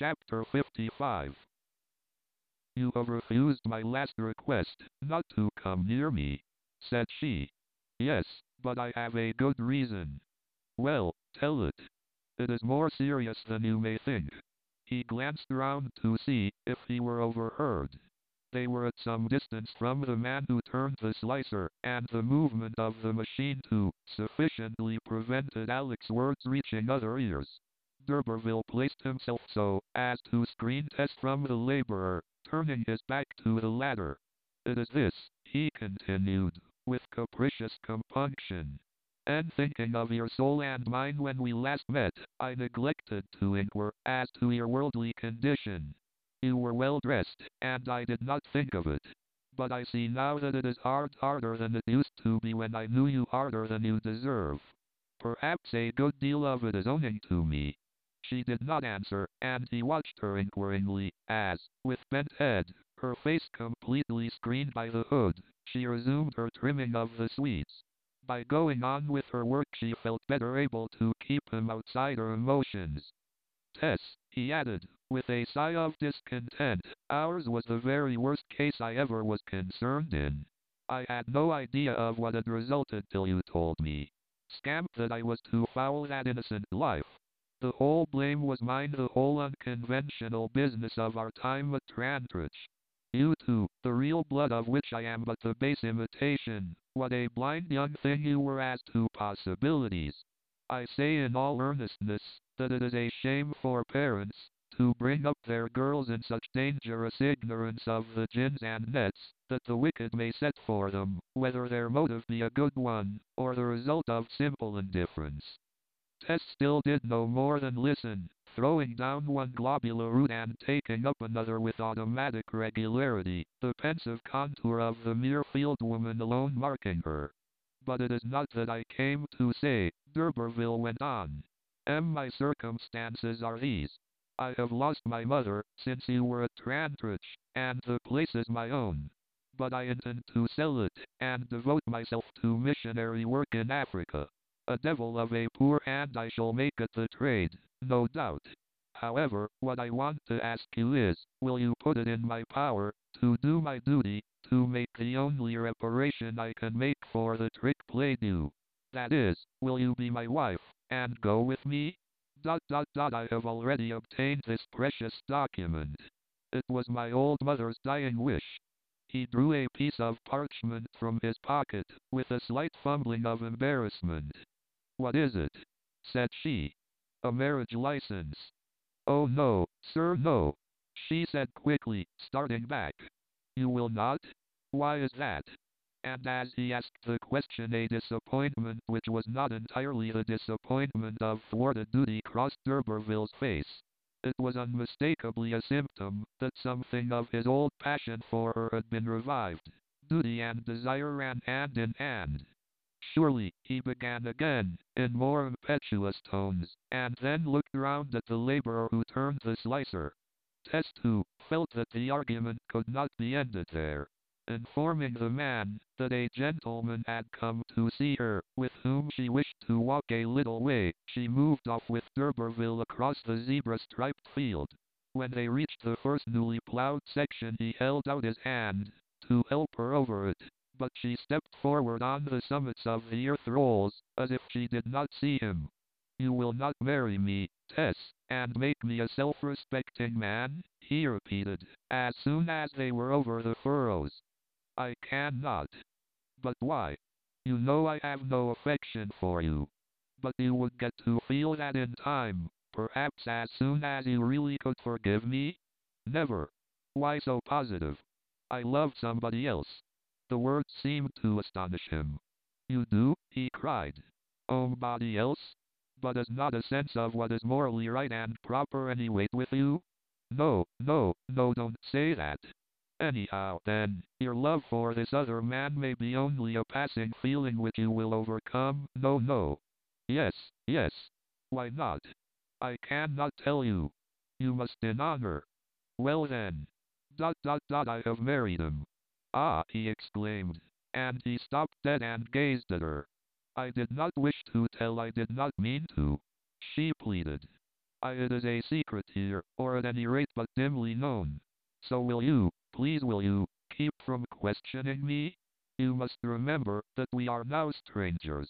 Chapter 55. You have refused my last request, not to come near me, said she. Yes, but I have a good reason. Well, tell it. It is more serious than you may think. He glanced round to see if he were overheard. They were at some distance from the man who turned the slicer, and the movement of the machine too sufficiently prevented Alec's words reaching other ears. D'Urberville placed himself so as to screen Tess from the laborer, turning his back to the latter. It is this, he continued, with capricious compunction. And thinking of your soul and mine when we last met, I neglected to inquire as to your worldly condition. You were well dressed, and I did not think of it. But I see now that it is harder than it used to be when I knew you harder than you deserve. Perhaps a good deal of it is owing to me. She did not answer, and he watched her inquiringly, as, with bent head, her face completely screened by the hood, she resumed her trimming of the sweets. By going on with her work she felt better able to keep him outside her emotions. Tess, he added, with a sigh of discontent, ours was the very worst case I ever was concerned in. I had no idea of what had resulted till you told me. Scamp that I was to foul that innocent life. The whole blame was mine, the whole unconventional business of our time at Trantridge. You too, the real blood of which I am but the base imitation. What a blind young thing you were as to possibilities. I say in all earnestness, that it is a shame for parents, to bring up their girls in such dangerous ignorance of the gins and nets, that the wicked may set for them, whether their motive be a good one, or the result of simple indifference. Tess still did no more than listen, throwing down one globular root and taking up another with automatic regularity, the pensive contour of the mere fieldwoman alone marking her. But it is not that I came to say, D'Urberville went on. My circumstances are these. I have lost my mother, since you were at Trantridge, and the place is my own. But I intend to sell it, and devote myself to missionary work in Africa. A devil of a poor hand I shall make at the trade, no doubt. However, what I want to ask you is, will you put it in my power, to do my duty, to make the only reparation I can make for the trick played you? That is, will you be my wife, and go with me? I have already obtained this precious document. It was my old mother's dying wish. He drew a piece of parchment from his pocket, with a slight fumbling of embarrassment. What is it? Said she. A marriage license. Oh no, sir, no. She said quickly, starting back. You will not? Why is that? And as he asked the question a disappointment which was not entirely the disappointment of thwarted duty crossed D'Urberville's face. It was unmistakably a symptom that something of his old passion for her had been revived. Duty and desire ran hand in hand. Surely, he began again, in more impetuous tones, and then looked round at the laborer who turned the slicer. Tess, too, felt that the argument could not be ended there. Informing the man that a gentleman had come to see her, with whom she wished to walk a little way, she moved off with D'Urberville across the zebra-striped field. When they reached the first newly plowed section he held out his hand to help her over it, but she stepped forward on the summits of the earth rolls, as if she did not see him. You will not marry me, Tess, and make me a self-respecting man? He repeated, as soon as they were over the furrows. I cannot. But why? You know I have no affection for you. But you would get to feel that in time, perhaps as soon as you really could forgive me? Never. Why so positive? I love somebody else. The words seemed to astonish him. You do? He cried. Somebody else? But has not a sense of what is morally right and proper any weight with you? No, no, no, don't say that. Anyhow, then, your love for this other man may be only a passing feeling which you will overcome. No, no. Yes, yes. Why not? I cannot tell you. You must in honor. Well then. I have married him. Ah, he exclaimed. And he stopped dead and gazed at her. I did not wish to tell, I did not mean to. She pleaded. It is a secret here, or at any rate but dimly known. So will you, please will you, keep from questioning me? You must remember that we are now strangers.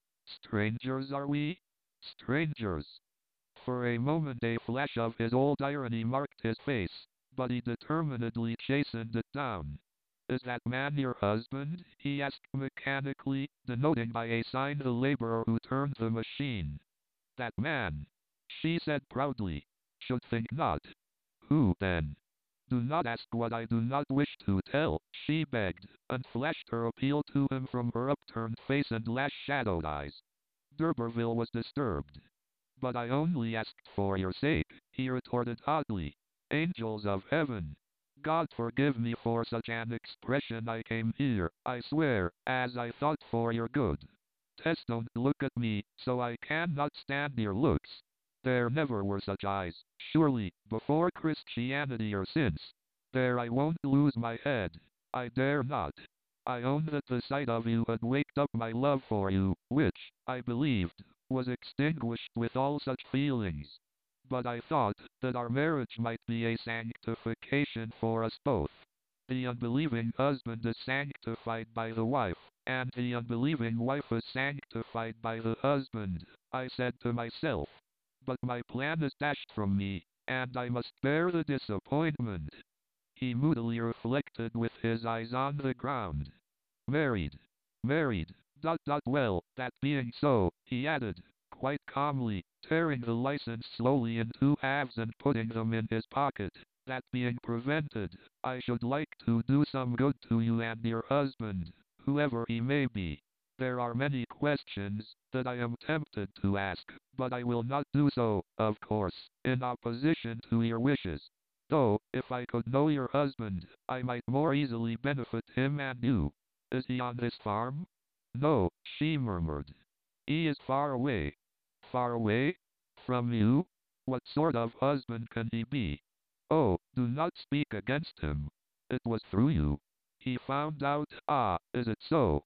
Strangers are we? Strangers. For a moment a flash of his old irony marked his face, but he determinedly chastened it down. Is that man your husband? He asked mechanically, denoting by a sign the laborer who turned the machine. That man, she said proudly. Should think not. Who, then? Do not ask what I do not wish to tell, she begged, and flashed her appeal to him from her upturned face and lash-shadowed eyes. D'Urberville was disturbed. But I only asked for your sake, he retorted hotly. Angels of heaven! God forgive me for such an expression. I came here, I swear, as I thought for your good. Tess, don't look at me, so I cannot stand your looks. There never were such eyes, surely, before Christianity or since. There I won't lose my head. I dare not. I own that the sight of you had waked up my love for you, which, I believed, was extinguished with all such feelings. But I thought that our marriage might be a sanctification for us both. The unbelieving husband is sanctified by the wife, and the unbelieving wife is sanctified by the husband, I said to myself. But my plan is dashed from me, and I must bear the disappointment. He moodily reflected with his eyes on the ground. Married. Married. Well, that being so, he added, quite calmly, tearing the license slowly in two halves and putting them in his pocket, that being prevented, I should like to do some good to you and your husband, whoever he may be. There are many questions that I am tempted to ask, but I will not do so, of course, in opposition to your wishes. Though, if I could know your husband, I might more easily benefit him and you. Is he on this farm? No, she murmured. He is far away. Far away? From you? What sort of husband can he be? Oh, do not speak against him. It was through you. He found out. Ah, is it so?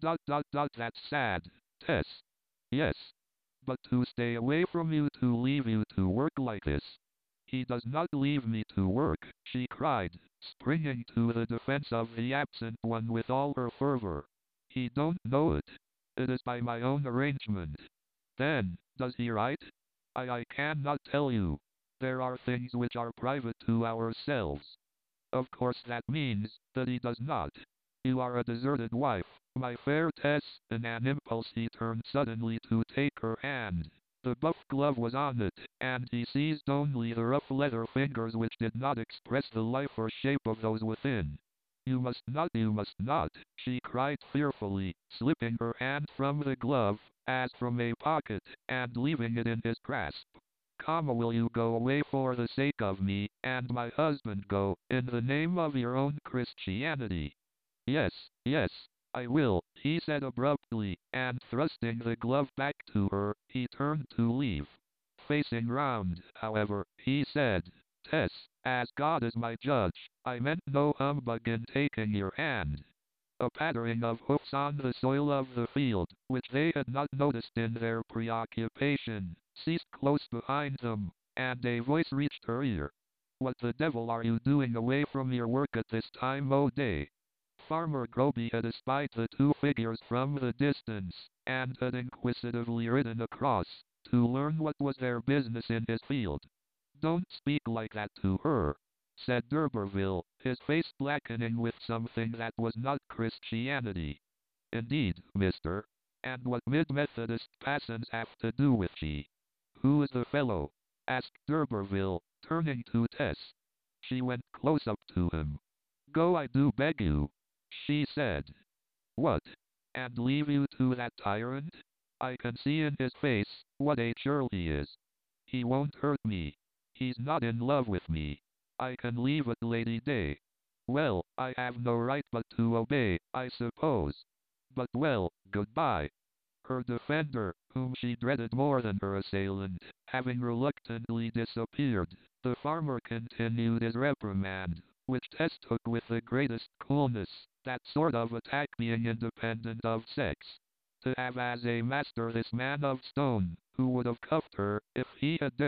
That's sad, Tess. Yes. But to stay away from you, to leave you to work like this. He does not leave me to work, she cried, springing to the defense of the absent one with all her fervor. He don't know it. It is by my own arrangement. Then, does he write? I cannot tell you. There are things which are private to ourselves. Of course that means that he does not. You are a deserted wife, my fair Tess. In an impulse he turned suddenly to take her hand. The buff glove was on it, and he seized only the rough leather fingers which did not express the life or shape of those within. You must not, she cried fearfully, slipping her hand from the glove, as from a pocket, and leaving it in his grasp. Will you go away for the sake of me, and my husband go, in the name of your own Christianity? Yes, yes, I will, he said abruptly, and thrusting the glove back to her, he turned to leave. Facing round, however, he said, Tess, as God is my judge, I meant no humbug in taking your hand. A pattering of hoofs on the soil of the field, which they had not noticed in their preoccupation, ceased close behind them, and a voice reached her ear. What the devil are you doing away from your work at this time o' day? Farmer Groby had espied the two figures from the distance, and had inquisitively ridden across, to learn what was their business in his field. Don't speak like that to her, said d'Urberville, his face blackening with something that was not Christianity. Indeed, mister. And what mid-Methodist passons have to do with she? Who is the fellow? Asked d'Urberville, turning to Tess. She went close up to him. Go, I do beg you, she said. What? And leave you to that tyrant? I can see in his face what a churl he is. He won't hurt me. He's not in love with me. I can leave it, Lady Day. Well, I have no right but to obey, I suppose. But well, goodbye. Her defender, whom she dreaded more than her assailant, having reluctantly disappeared, the farmer continued his reprimand, which Tess took with the greatest coolness, that sort of attack being independent of sex. To have as a master this man of stone, who would have cuffed her, if he had dared,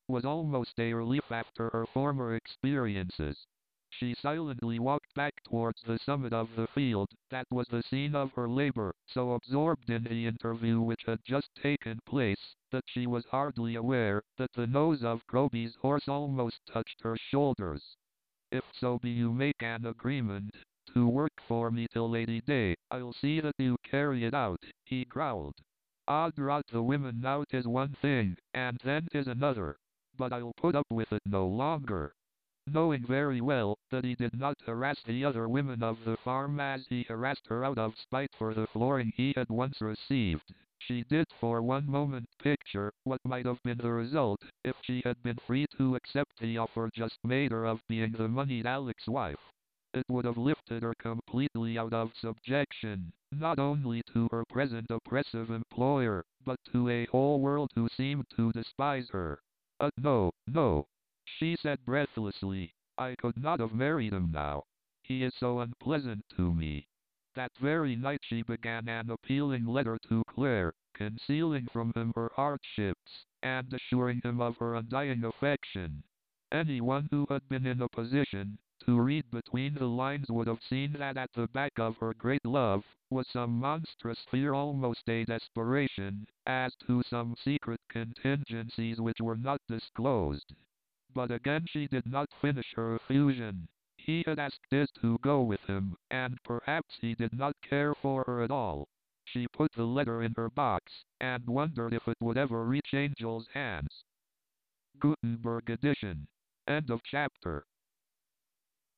was almost a relief after her former experiences. She silently walked back towards the summit of the field that was the scene of her labor, so absorbed in the interview which had just taken place, that she was hardly aware that the nose of Groby's horse almost touched her shoulders. If so be you make an agreement to work for me till Lady Day, I'll see that you carry it out, he growled. Odd rot the women now 'tis one thing, and then 'tis another. But I'll put up with it no longer. Knowing very well that he did not harass the other women of the farm as he harassed her out of spite for the flooring he had once received, she did for one moment picture what might have been the result if she had been free to accept the offer just made her of being the moneyed Alec's wife. It would have lifted her completely out of subjection, not only to her present oppressive employer, but to a whole world who seemed to despise her. No, no, she said breathlessly. I could not have married him now. He is so unpleasant to me. That very night she began an appealing letter to Claire, concealing from him her hardships, and assuring him of her undying affection. Anyone who had been in a position to read between the lines would have seen that at the back of her great love was some monstrous fear, almost a desperation, as to some secret contingencies which were not disclosed. But again she did not finish her effusion. He had asked Diz to go with him, and perhaps he did not care for her at all. She put the letter in her box, and wondered if it would ever reach Angel's hands. Gutenberg edition. End of chapter.